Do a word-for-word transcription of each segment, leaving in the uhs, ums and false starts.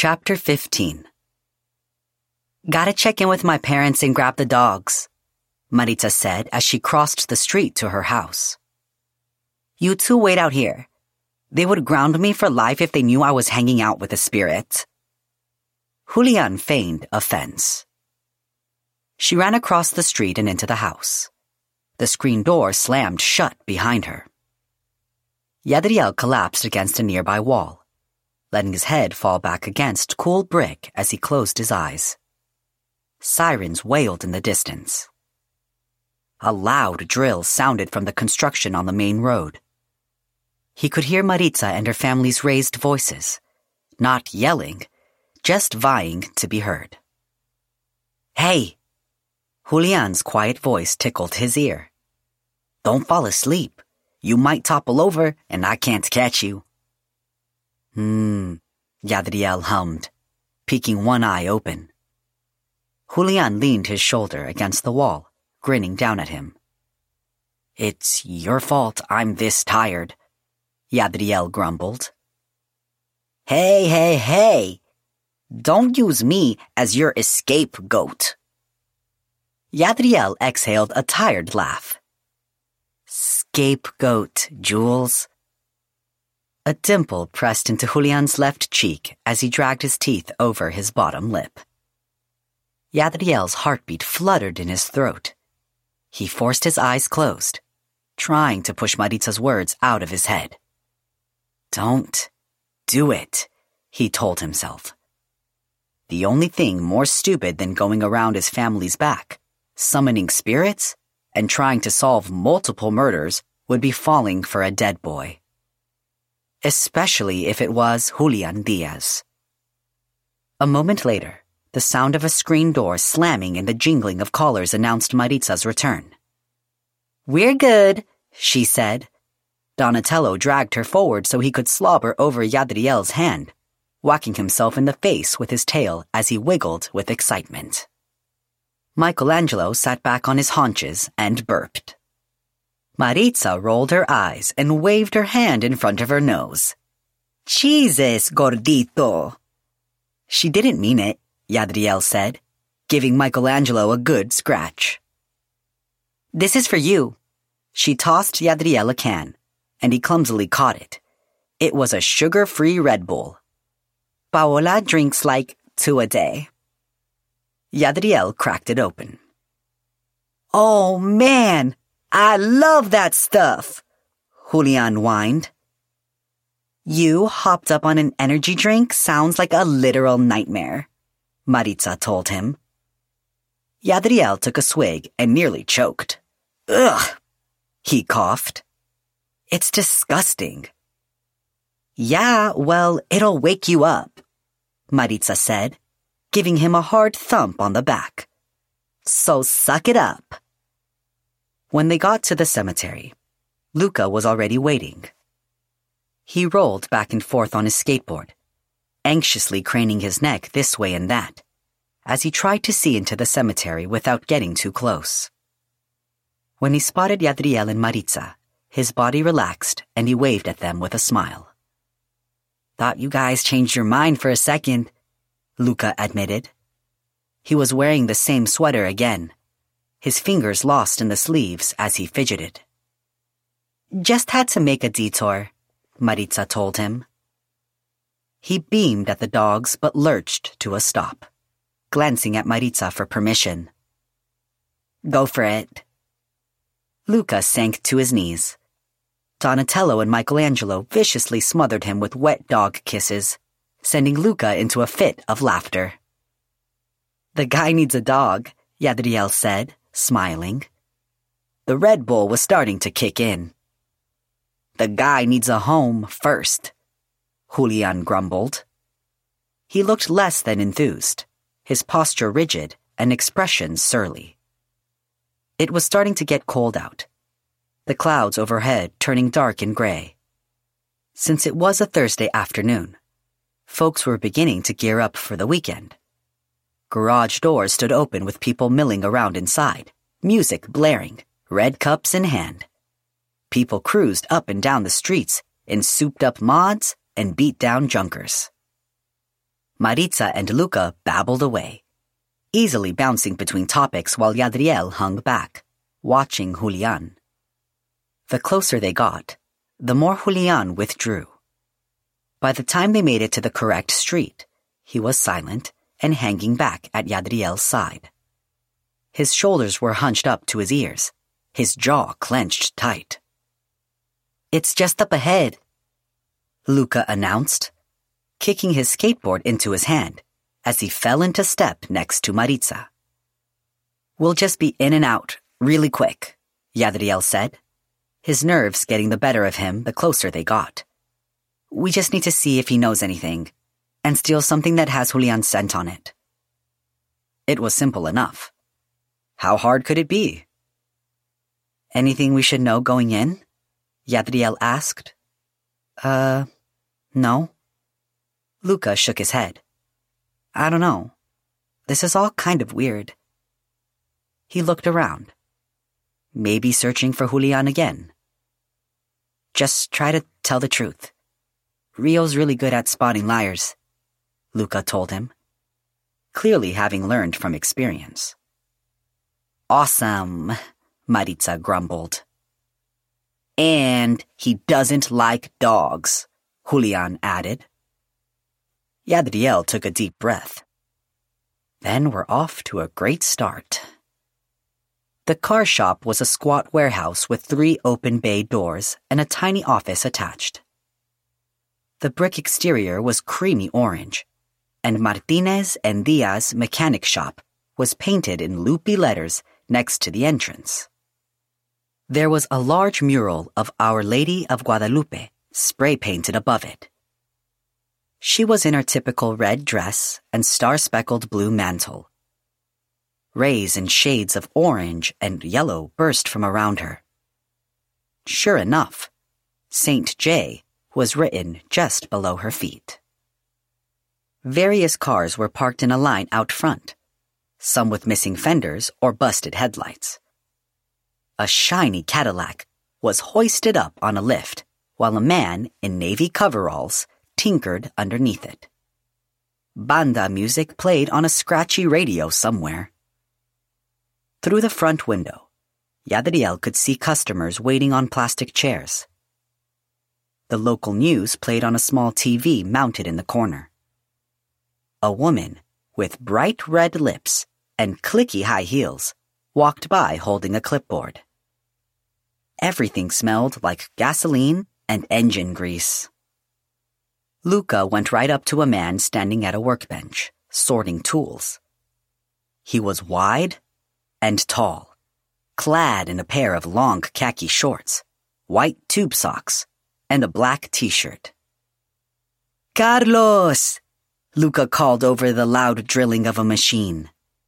Chapter fifteen. Gotta check in with my parents and grab the dogs, Maritza said as she crossed the street to her house. You two wait out here. They would ground me for life if they knew I was hanging out with a spirit. Julian feigned offense. She ran across the street and into the house. The screen door slammed shut behind her. Yadriel collapsed against a nearby wall, letting his head fall back against cool brick as he closed his eyes. Sirens wailed in the distance. A loud drill sounded from the construction on the main road. He could hear Maritza and her family's raised voices, not yelling, just vying to be heard. Hey! Julian's quiet voice tickled his ear. Don't fall asleep. You might topple over and I can't catch you. Hmm, Yadriel hummed, peeking one eye open. Julian leaned his shoulder against the wall, grinning down at him. It's your fault I'm this tired, Yadriel grumbled. Hey, hey, hey! Don't use me as your scapegoat. Yadriel exhaled a tired laugh. Scapegoat, Jules. A dimple pressed into Julian's left cheek as he dragged his teeth over his bottom lip. Yadriel's heartbeat fluttered in his throat. He forced his eyes closed, trying to push Maritza's words out of his head. Don't do it, he told himself. The only thing more stupid than going around his family's back, summoning spirits, and trying to solve multiple murders would be falling for a dead boy. Especially if it was Julian Diaz. A moment later, the sound of a screen door slamming and the jingling of collars announced Maritza's return. We're good, she said. Donatello dragged her forward so he could slobber over Yadriel's hand, whacking himself in the face with his tail as he wiggled with excitement. Michelangelo sat back on his haunches and burped. Maritza rolled her eyes and waved her hand in front of her nose. Jesus, gordito. She didn't mean it, Yadriel said, giving Michelangelo a good scratch. This is for you. She tossed Yadriel a can, and he clumsily caught it. It was a sugar-free Red Bull. Paola drinks like two a day. Yadriel cracked it open. Oh, man! I love that stuff, Julian whined. You hopped up on an energy drink sounds like a literal nightmare, Maritza told him. Yadriel took a swig and nearly choked. Ugh, he coughed. It's disgusting. Yeah, well, it'll wake you up, Maritza said, giving him a hard thump on the back. So suck it up. When they got to the cemetery, Luca was already waiting. He rolled back and forth on his skateboard, anxiously craning his neck this way and that, as he tried to see into the cemetery without getting too close. When he spotted Yadriel and Maritza, his body relaxed and he waved at them with a smile. Thought you guys changed your mind for a second, Luca admitted. He was wearing the same sweater again, his fingers lost in the sleeves as he fidgeted. Just had to make a detour, Maritza told him. He beamed at the dogs but lurched to a stop, glancing at Maritza for permission. Go for it. Luca sank to his knees. Donatello and Michelangelo viciously smothered him with wet dog kisses, sending Luca into a fit of laughter. The guy needs a dog, Yadriel said, smiling. The Red Bull was starting to kick in. The guy needs a home first, Julian grumbled. He looked less than enthused, his posture rigid and expression surly. It was starting to get cold out, the clouds overhead turning dark and gray. Since it was a Thursday afternoon, folks were beginning to gear up for the weekend. Garage doors stood open with people milling around inside, music blaring, red cups in hand. People cruised up and down the streets in souped-up mods and beat-down junkers. Maritza and Luca babbled away, easily bouncing between topics while Yadriel hung back, watching Julian. The closer they got, the more Julian withdrew. By the time they made it to the correct street, he was silent and hanging back at Yadriel's side. His shoulders were hunched up to his ears, his jaw clenched tight. "It's just up ahead," Luca announced, kicking his skateboard into his hand as he fell into step next to Maritza. "We'll just be in and out, really quick," Yadriel said, his nerves getting the better of him the closer they got. "We just need to see if he knows anything, and steal something that has Julian's scent on it." It was simple enough. How hard could it be? "Anything we should know going in?" Yadriel asked. Uh, no. Luca shook his head. "I don't know. This is all kind of weird." He looked around. Maybe searching for Julian again. "Just try to tell the truth. Rio's really good at spotting liars," Luca told him, clearly having learned from experience. "Awesome," Maritza grumbled. "And he doesn't like dogs," Julian added. Yadriel took a deep breath. Then we're off to a great start. The car shop was a squat warehouse with three open bay doors and a tiny office attached. The brick exterior was creamy orange, and Martinez and Diaz mechanic shop was painted in loopy letters next to the entrance. There was a large mural of Our Lady of Guadalupe spray-painted above it. She was in her typical red dress and star-speckled blue mantle. Rays and shades of orange and yellow burst from around her. Sure enough, Saint J was written just below her feet. Various cars were parked in a line out front, some with missing fenders or busted headlights. A shiny Cadillac was hoisted up on a lift, while a man in navy coveralls tinkered underneath it. Banda music played on a scratchy radio somewhere. Through the front window, Yadriel could see customers waiting on plastic chairs. The local news played on a small T V mounted in the corner. A woman with bright red lips and clicky high heels walked by holding a clipboard. Everything smelled like gasoline and engine grease. Luca went right up to a man standing at a workbench, sorting tools. He was wide and tall, clad in a pair of long khaki shorts, white tube socks, and a black t-shirt. "Carlos!" Luca called over the loud drilling of a machine.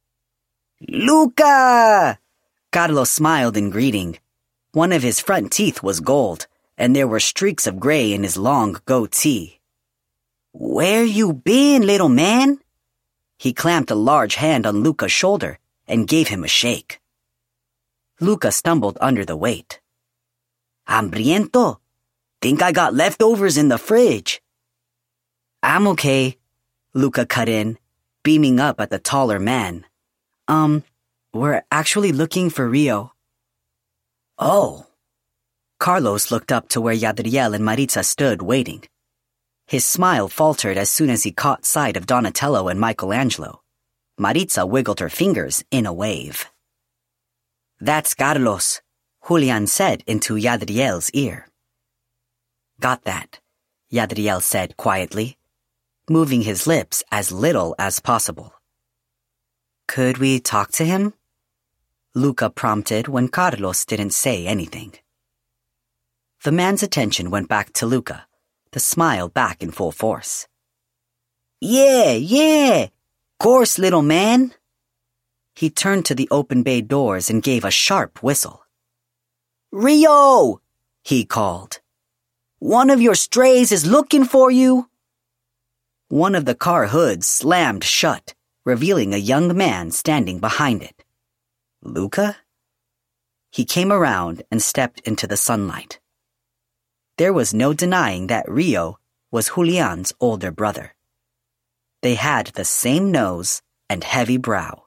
"Luca!" Carlos smiled in greeting. One of his front teeth was gold, and there were streaks of gray in his long goatee. "Where you been, little man?" He clamped a large hand on Luca's shoulder and gave him a shake. Luca stumbled under the weight. "Hambriento? Think I got leftovers in the fridge." "I'm okay," Luca cut in, beaming up at the taller man. Um, we're actually looking for Rio." "Oh." Carlos looked up to where Yadriel and Maritza stood waiting. His smile faltered as soon as he caught sight of Donatello and Michelangelo. Maritza wiggled her fingers in a wave. "That's Carlos," Julian said into Yadriel's ear. "Got that," Yadriel said quietly, moving his lips as little as possible. "Could we talk to him?" Luca prompted when Carlos didn't say anything. The man's attention went back to Luca, the smile back in full force. "Yeah, yeah, course, little man." He turned to the open bay doors and gave a sharp whistle. "Rio!" he called. "One of your strays is looking for you." One of the car hoods slammed shut, revealing a young man standing behind it. Luca? He came around and stepped into the sunlight. There was no denying that Rio was Julian's older brother. They had the same nose and heavy brow.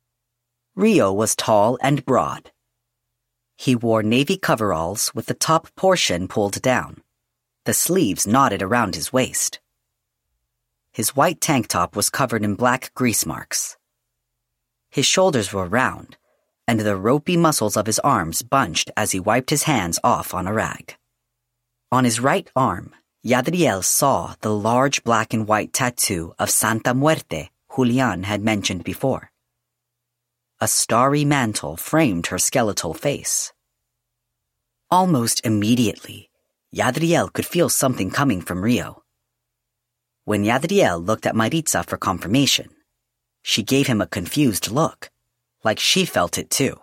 Rio was tall and broad. He wore navy coveralls with the top portion pulled down, the sleeves knotted around his waist. His white tank top was covered in black grease marks. His shoulders were round, and the ropey muscles of his arms bunched as he wiped his hands off on a rag. On his right arm, Yadriel saw the large black and white tattoo of Santa Muerte Julian had mentioned before. A starry mantle framed her skeletal face. Almost immediately, Yadriel could feel something coming from Rio. When Yadriel looked at Maritza for confirmation, she gave him a confused look, like she felt it too.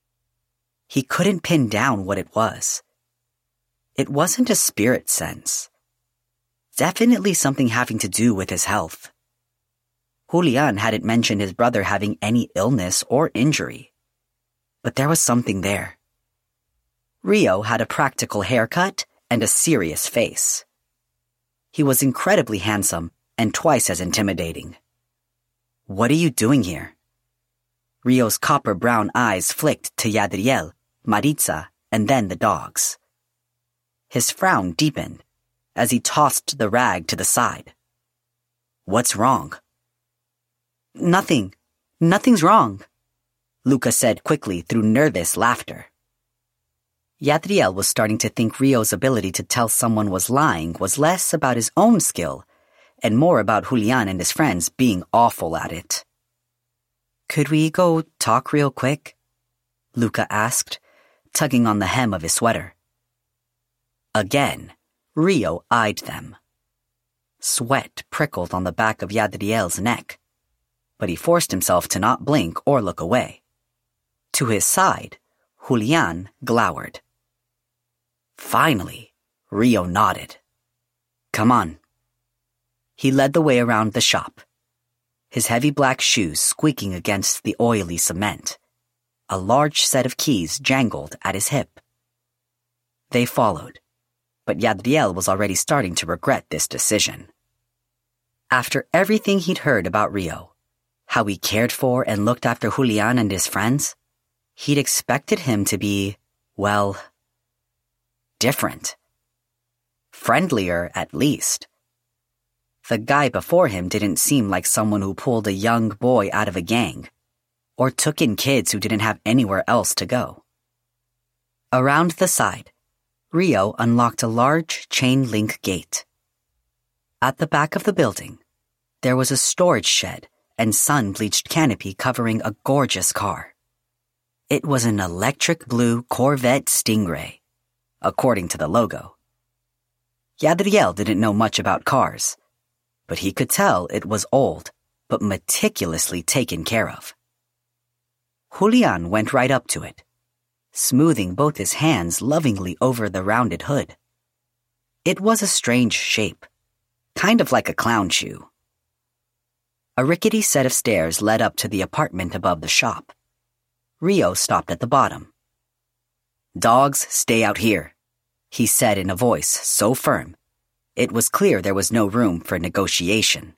He couldn't pin down what it was. It wasn't a spirit sense. Definitely something having to do with his health. Julian hadn't mentioned his brother having any illness or injury, but there was something there. Rio had a practical haircut and a serious face. He was incredibly handsome and twice as intimidating. "What are you doing here?" Rio's copper-brown eyes flicked to Yadriel, Maritza, and then the dogs. His frown deepened as he tossed the rag to the side. "What's wrong?" "Nothing. Nothing's wrong," Luca said quickly through nervous laughter. Yadriel was starting to think Rio's ability to tell someone was lying was less about his own skill and more about Julian and his friends being awful at it. "Could we go talk real quick?" Luca asked, tugging on the hem of his sweater. Again, Rio eyed them. Sweat prickled on the back of Yadriel's neck, but he forced himself to not blink or look away. To his side, Julian glowered. Finally, Rio nodded. "Come on." He led the way around the shop, his heavy black shoes squeaking against the oily cement. A large set of keys jangled at his hip. They followed, but Yadriel was already starting to regret this decision. After everything he'd heard about Rio, how he cared for and looked after Julian and his friends, he'd expected him to be, well, different. Friendlier, at least. The guy before him didn't seem like someone who pulled a young boy out of a gang, or took in kids who didn't have anywhere else to go. Around the side, Rio unlocked a large chain-link gate. At the back of the building, there was a storage shed and sun-bleached canopy covering a gorgeous car. It was an electric blue Corvette Stingray, according to the logo. Yadriel didn't know much about cars, but he could tell it was old, but meticulously taken care of. Julian went right up to it, smoothing both his hands lovingly over the rounded hood. It was a strange shape, kind of like a clown shoe. A rickety set of stairs led up to the apartment above the shop. Rio stopped at the bottom. "Dogs, stay out here," he said in a voice so firm, it was clear there was no room for negotiation.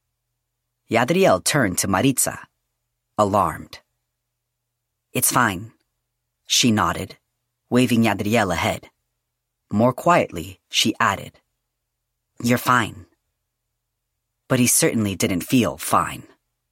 Yadriel turned to Maritza, alarmed. "It's fine," she nodded, waving Yadriel ahead. More quietly, she added, "You're fine." But he certainly didn't feel fine.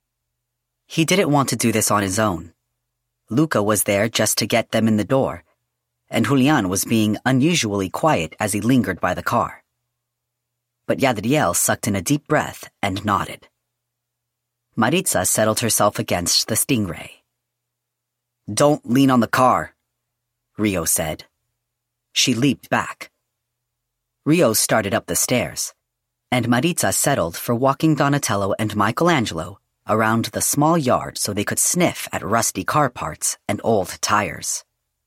He didn't want to do this on his own. Luca was there just to get them in the door, and Julian was being unusually quiet as he lingered by the car. But Yadriel sucked in a deep breath and nodded. Maritza settled herself against the Stingray. "Don't lean on the car," Rio said. She leaped back. Rio started up the stairs, and Maritza settled for walking Donatello and Michelangelo around the small yard so they could sniff at rusty car parts and old tires.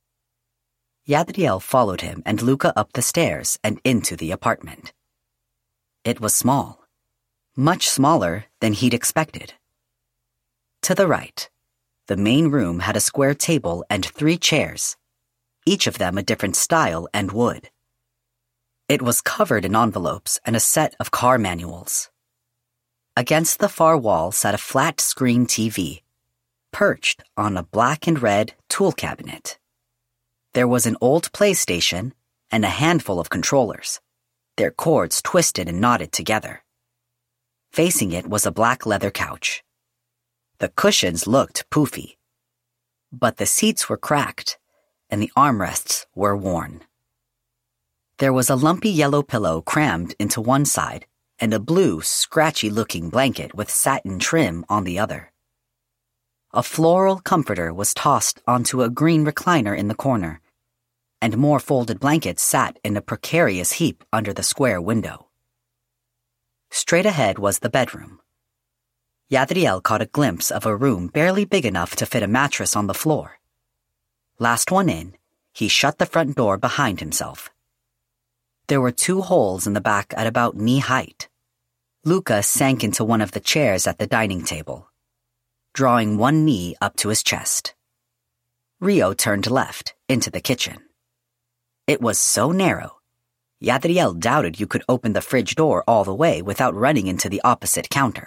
Yadriel followed him and Luca up the stairs and into the apartment. It was small, much smaller than he'd expected. To the right, the main room had a square table and three chairs, each of them a different style and wood. It was covered in envelopes and a set of car manuals. Against the far wall sat a flat-screen T V, perched on a black and red tool cabinet. There was an old PlayStation and a handful of controllers, their cords twisted and knotted together. Facing it was a black leather couch. The cushions looked poofy, but the seats were cracked and the armrests were worn. There was a lumpy yellow pillow crammed into one side and a blue, scratchy-looking blanket with satin trim on the other. A floral comforter was tossed onto a green recliner in the corner, and more folded blankets sat in a precarious heap under the square window. Straight ahead was the bedroom. Yadriel caught a glimpse of a room barely big enough to fit a mattress on the floor. Last one in, he shut the front door behind himself. There were two holes in the back at about knee height. Luca sank into one of the chairs at the dining table, drawing one knee up to his chest. Rio turned left, into the kitchen. It was so narrow, Yadriel doubted you could open the fridge door all the way without running into the opposite counter.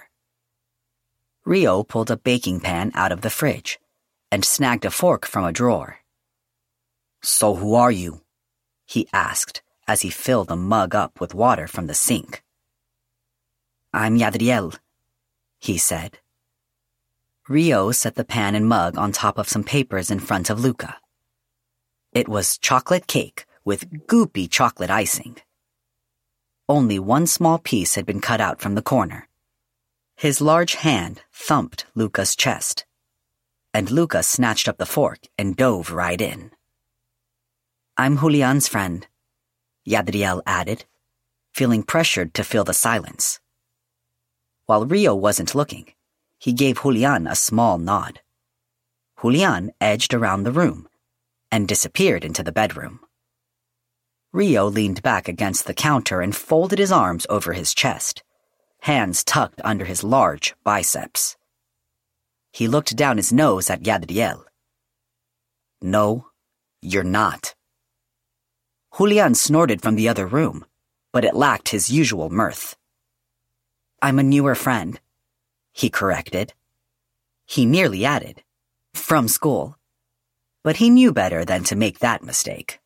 Rio pulled a baking pan out of the fridge and snagged a fork from a drawer. "So who are you?" he asked as he filled a mug up with water from the sink. "I'm Yadriel," he said. Rio set the pan and mug on top of some papers in front of Luca. It was chocolate cake with goopy chocolate icing. Only one small piece had been cut out from the corner. His large hand thumped Luca's chest, and Luca snatched up the fork and dove right in. "I'm Julian's friend," Yadriel added, feeling pressured to fill the silence. While Rio wasn't looking, he gave Julian a small nod. Julian edged around the room and disappeared into the bedroom. Rio leaned back against the counter and folded his arms over his chest, hands tucked under his large biceps. He looked down his nose at Yadriel. "No, you're not." Julian snorted from the other room, but it lacked his usual mirth. "I'm a newer friend," he corrected. He nearly added, "from school," but he knew better than to make that mistake.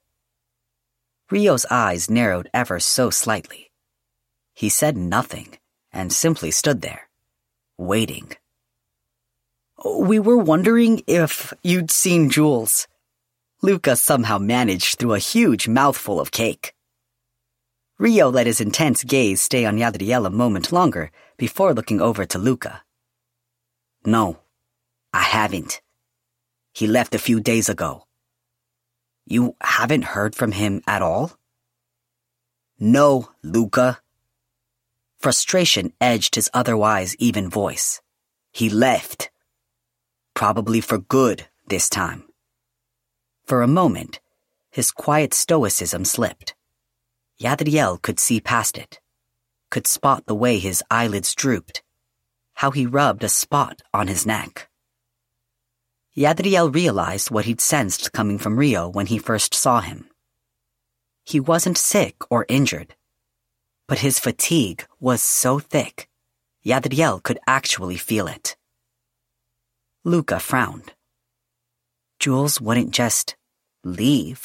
Rio's eyes narrowed ever so slightly. He said nothing and simply stood there, waiting. "We were wondering if you'd seen Jules." Luca somehow managed through a huge mouthful of cake. Rio let his intense gaze stay on Yadriel a moment longer before looking over to Luca. "No, I haven't. He left a few days ago." "You haven't heard from him at all?" "No, Luca." Frustration edged his otherwise even voice. "He left. Probably for good this time." For a moment, his quiet stoicism slipped. Yadriel could see past it, could spot the way his eyelids drooped, how he rubbed a spot on his neck. Yadriel realized what he'd sensed coming from Rio when he first saw him. He wasn't sick or injured, but his fatigue was so thick, Yadriel could actually feel it. Luca frowned. Jules wouldn't just leave.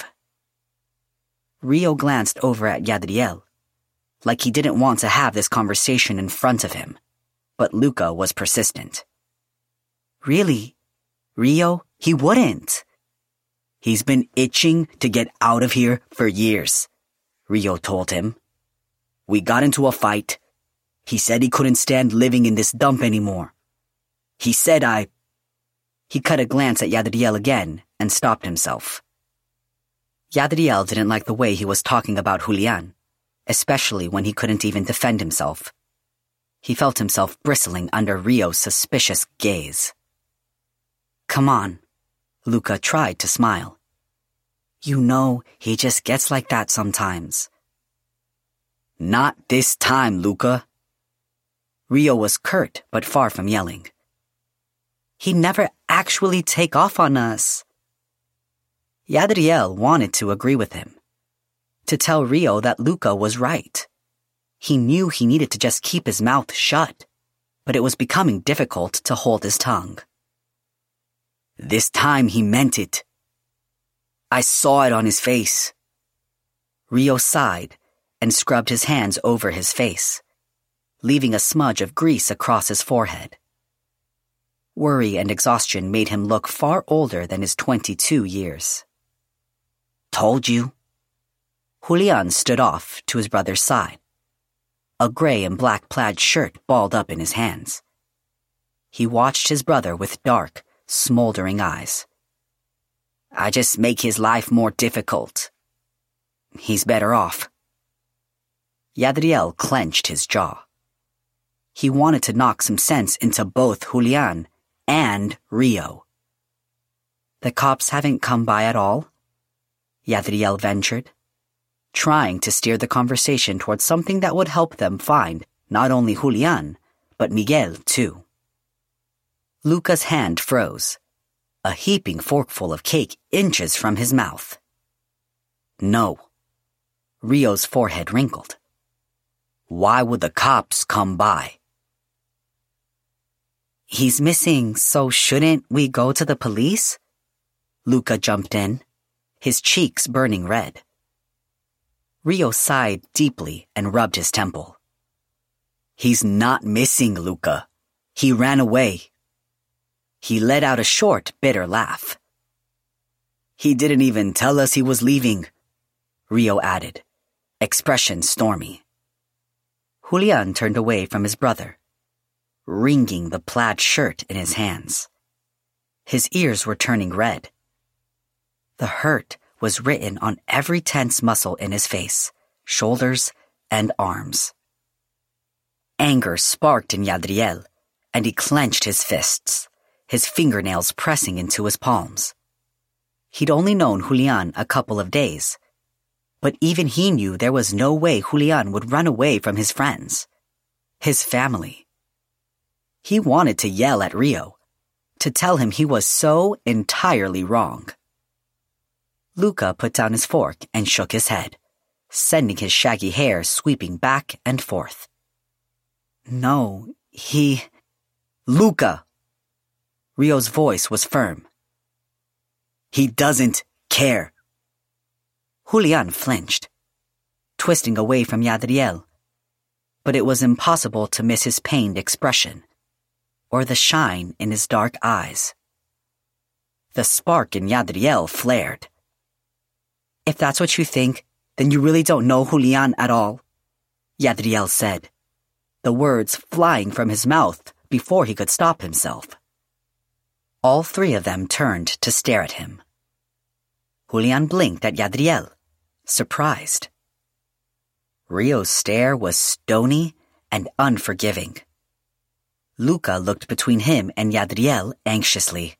Rio glanced over at Yadriel, like he didn't want to have this conversation in front of him, but Luca was persistent. "Really, Rio, he wouldn't." "He's been itching to get out of here for years," Rio told him. "We got into a fight. He said he couldn't stand living in this dump anymore. He said I..." He cut a glance at Yadriel again and stopped himself. Yadriel didn't like the way he was talking about Julian, especially when he couldn't even defend himself. He felt himself bristling under Rio's suspicious gaze. "Come on," Luca tried to smile. "You know, he just gets like that sometimes." "Not this time, Luca." Rio was curt but far from yelling. "He'd never actually take off on us." Yadriel wanted to agree with him, to tell Rio that Luca was right. He knew he needed to just keep his mouth shut, but it was becoming difficult to hold his tongue. This time he meant it. I saw it on his face. Rio sighed and scrubbed his hands over his face, leaving a smudge of grease across his forehead. Worry and exhaustion made him look far older than his twenty-two years. Told you. Julian stood off to his brother's side, a gray and black plaid shirt balled up in his hands. He watched his brother with dark, smoldering eyes. I just make his life more difficult. He's better off. Yadriel clenched his jaw. He wanted to knock some sense into both Julian and Rio. The cops haven't come by at all? Yadriel ventured, trying to steer the conversation towards something that would help them find not only Julian, but Miguel too. Luca's hand froze, a heaping forkful of cake inches from his mouth. No. Rio's forehead wrinkled. Why would the cops come by? He's missing, so shouldn't we go to the police? Luca jumped in, his cheeks burning red. Rio sighed deeply and rubbed his temple. He's not missing, Luca. He ran away. He let out a short, bitter laugh. He didn't even tell us he was leaving, Rio added, expression stormy. Julian turned away from his brother, wringing the plaid shirt in his hands. His ears were turning red. The hurt was written on every tense muscle in his face, shoulders, and arms. Anger sparked in Yadriel, and he clenched his fists, his fingernails pressing into his palms. He'd only known Julian a couple of days, but even he knew there was no way Julian would run away from his friends, his family. He wanted to yell at Rio, to tell him he was so entirely wrong. Luca put down his fork and shook his head, sending his shaggy hair sweeping back and forth. No, he... Luca! Rio's voice was firm. He doesn't care. Julian flinched, twisting away from Yadriel, but it was impossible to miss his pained expression, or the shine in his dark eyes. The spark in Yadriel flared. If that's what you think, then you really don't know Julian at all, Yadriel said, the words flying from his mouth before he could stop himself. All three of them turned to stare at him. Julian blinked at Yadriel, surprised. Rio's stare was stony and unforgiving. Luca looked between him and Yadriel anxiously.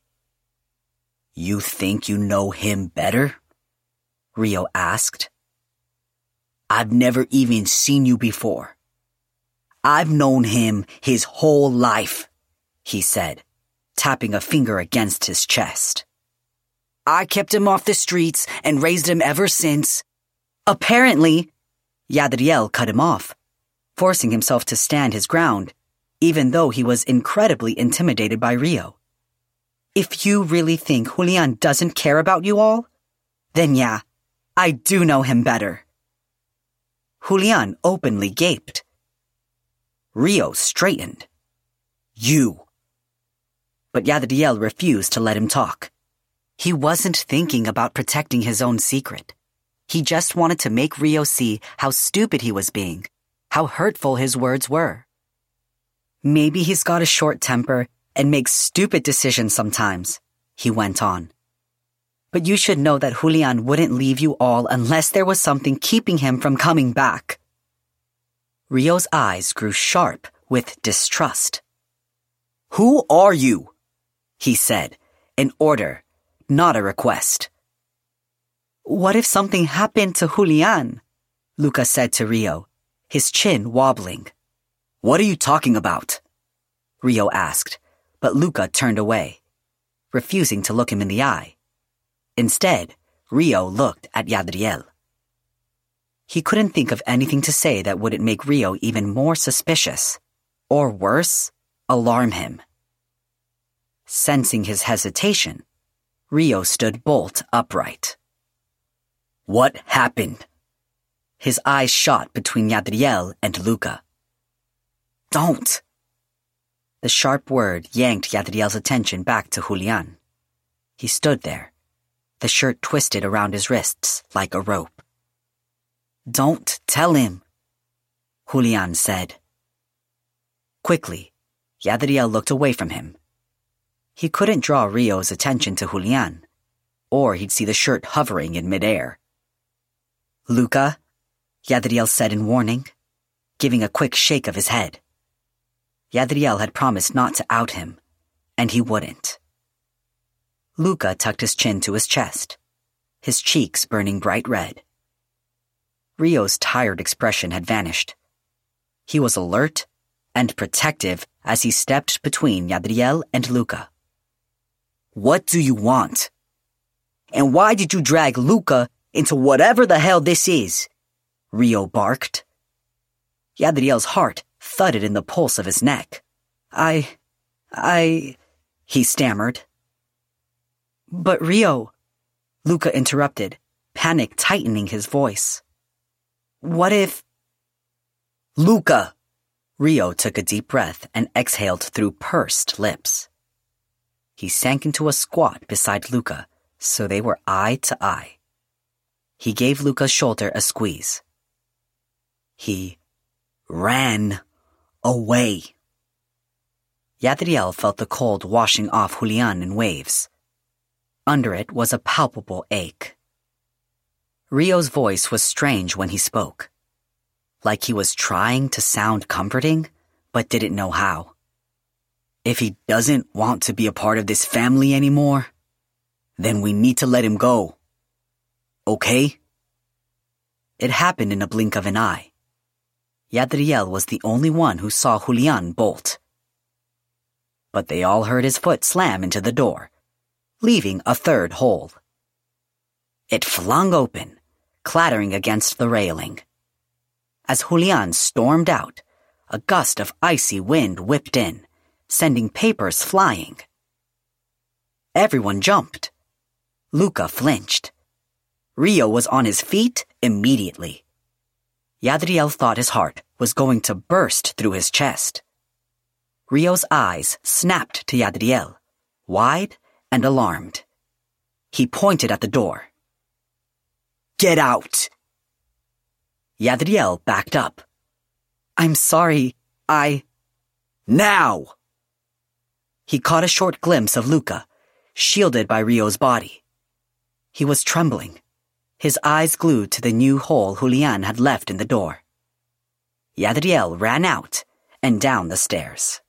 You think you know him better? Rio asked. I've never even seen you before. I've known him his whole life, he said, tapping a finger against his chest. I kept him off the streets and raised him ever since. Apparently, Yadriel cut him off, forcing himself to stand his ground, even though he was incredibly intimidated by Rio. If you really think Julian doesn't care about you all, then yeah, I do know him better. Julian openly gaped. Rio straightened. You. But Yadriel refused to let him talk. He wasn't thinking about protecting his own secret. He just wanted to make Rio see how stupid he was being, how hurtful his words were. Maybe he's got a short temper and makes stupid decisions sometimes, he went on. But you should know that Julian wouldn't leave you all unless there was something keeping him from coming back. Rio's eyes grew sharp with distrust. Who are you? He said, an order, not a request. What if something happened to Julian? Luca said to Rio, his chin wobbling. What are you talking about? Rio asked, but Luca turned away, refusing to look him in the eye. Instead, Rio looked at Yadriel. He couldn't think of anything to say that wouldn't make Rio even more suspicious, or worse, alarm him. Sensing his hesitation, Rio stood bolt upright. What happened? His eyes shot between Yadriel and Luca. Don't! The sharp word yanked Yadriel's attention back to Julian. He stood there, the shirt twisted around his wrists like a rope. Don't tell him, Julian said. Quickly, Yadriel looked away from him. He couldn't draw Rio's attention to Julian, or he'd see the shirt hovering in midair. Luca, Yadriel said in warning, giving a quick shake of his head. Yadriel had promised not to out him, and he wouldn't. Luca tucked his chin to his chest, his cheeks burning bright red. Rio's tired expression had vanished. He was alert and protective as he stepped between Yadriel and Luca. What do you want? And why did you drag Luca into whatever the hell this is? Rio barked. Yadriel's heart thudded in the pulse of his neck. I... I... he stammered. But Rio, Luca interrupted, panic tightening his voice. What if... Luca! Rio took a deep breath and exhaled through pursed lips. He sank into a squat beside Luca, so they were eye to eye. He gave Luca's shoulder a squeeze. He ran away. Yadriel felt the cold washing off Julian in waves. Under it was a palpable ache. Rio's voice was strange when he spoke, like he was trying to sound comforting, but didn't know how. If he doesn't want to be a part of this family anymore, then we need to let him go. Okay? It happened in a blink of an eye. Yadriel was the only one who saw Julian bolt. But they all heard his foot slam into the door, leaving a third hole. It flung open, clattering against the railing. As Julian stormed out, a gust of icy wind whipped in, sending papers flying. Everyone jumped. Luca flinched. Rio was on his feet immediately. Yadriel thought his heart was going to burst through his chest. Rio's eyes snapped to Yadriel, wide and alarmed. He pointed at the door. Get out! Yadriel backed up. I'm sorry, I... Now! He caught a short glimpse of Luca, shielded by Rio's body. He was trembling, his eyes glued to the new hole Julian had left in the door. Yadriel ran out and down the stairs.